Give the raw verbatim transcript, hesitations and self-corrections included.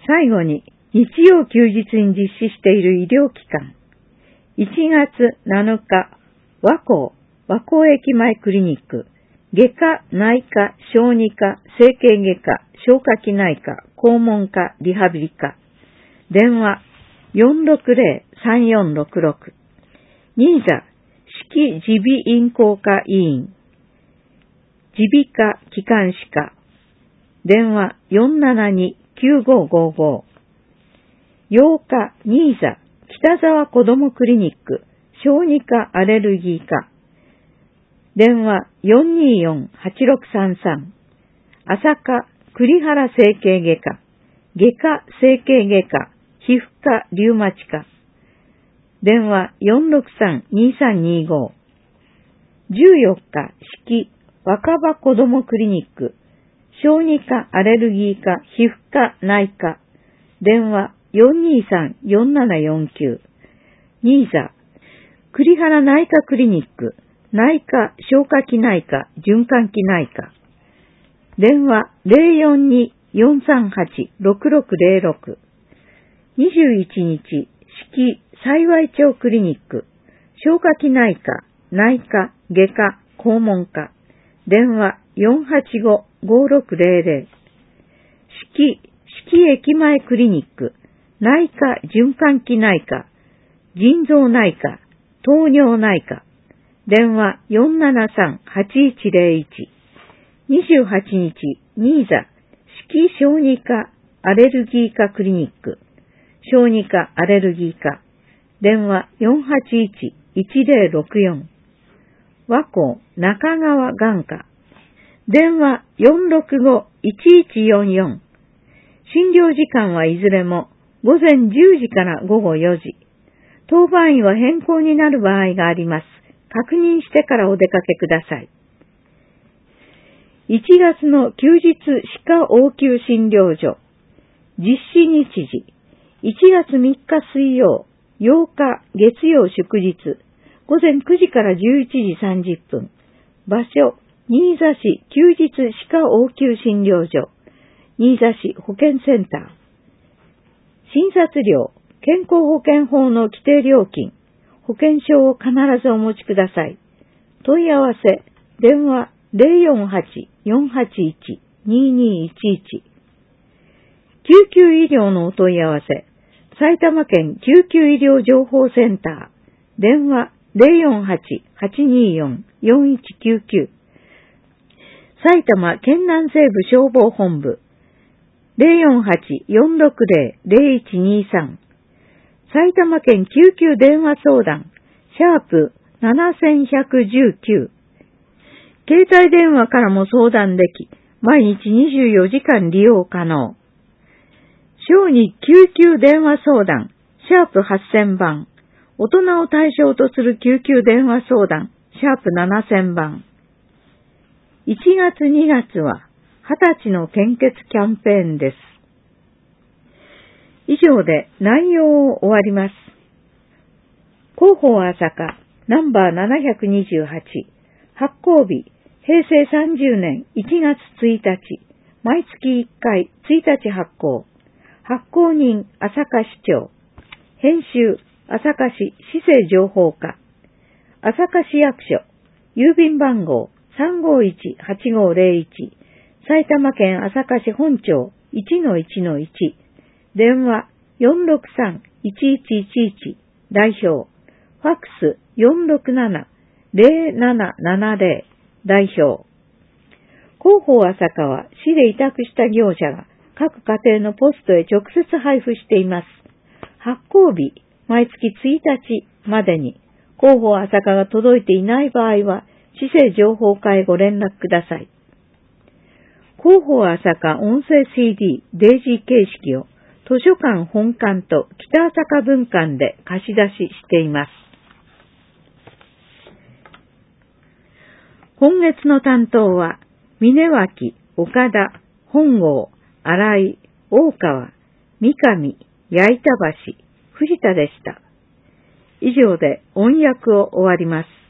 最後に、日曜休日に実施している医療機関。いちがつなのか、和光、和光駅前クリニック、外科、内科、小児科、整形外科、消化器内科、肛門科、リハビリ科。電話 よんろくぜろ さんよんろくろく。ニーザ、四季耳鼻咽喉科医院。耳鼻科、気管支科。電話 よんななに きゅうごごご。ようか、ニーザ、北沢子どもクリニック、小児科アレルギー科。電話 よんにーよん はちろくさんさん。朝霞、栗原整形外科、外科整形外科、皮膚科リウマチ科。電話 よんろくさん にさんにご。じゅうよっか、四季、若葉子どもクリニック、小児科アレルギー科、皮膚科内科。電話よんにーさん よんななよんきゅう。ニーザ、栗原内科クリニック、内科消化器内科、循環器内科。電話ぜろよんに よんさんはち ろくろくぜろろく。にじゅういちにち、四季幸町クリニック、消化器内科、内科、外科、肛門科。電話よんはちご ごろくぜろぜろ。四季、四季駅前クリニック、内科循環器内科、腎臓内科、糖尿内科。電話よんななさん はちいちぜろいち。にじゅうはちにち、ニーザ、四季小児科アレルギー科クリニック、小児科アレルギー科。電話よんはちいち いちぜろろくよん。和光中川眼科。電話よんろくご いちいちよんよん。診療時間はいずれも午前じゅうじから午後よじ。当番医は変更になる場合があります。確認してからお出かけください。いちがつの休日歯科応急診療所。実施日時。いちがつみっか水曜、ようか月曜祝日。午前くじからじゅういちじさんじゅっぷん。場所、新座市休日歯科応急診療所。新座市保健センター。診察料、健康保険法の規定料金、保険証を必ずお持ちください。問い合わせ、電話ぜろよんはち よんはちいち ににいちいち。救急医療のお問い合わせ、埼玉県救急医療情報センター、電話ぜろよんはち はちにーよん よんいちきゅうきゅう。埼玉県南西部消防本部、ぜろよんはち よんろくぜろ ぜろいちにさん。埼玉県救急電話相談、シャープなないちいちきゅう。携帯電話からも相談でき、毎日にじゅうよじかん利用可能。小児救急電話相談、シャープはっせんばん。大人を対象とする救急電話相談、シャープななせんばん。いちがつにがつは、はたちの献血キャンペーンです。以上で内容を終わります。広報朝霞ナンバーななひゃくにじゅうはち、発行日へいせいさんじゅうねんいちがつついたち、毎月いっかいついたち発行。発行人朝霞市長。編集朝霞市市政情報課。朝霞市役所。郵便番号 さんごいちはちごぜろいち。埼玉県朝霞市本町 いちのいちのいち。電話よんろくさん いちいちいちいち。代表。ファックスよんろくなな ぜろななななぜろ。代表。広報朝霞は市で委託した業者が各家庭のポストへ直接配布しています。発行日、毎月ついたちまでに、広報朝霞が届いていない場合は、市政情報課へご連絡ください。広報朝霞音声 シーディー、デイジー形式を図書館本館と北朝霞分館で貸し出ししています。今月の担当は、峯脇、岡田、本郷、新井、大川、三上、矢板橋、藤田でした。以上で音訳を終わります。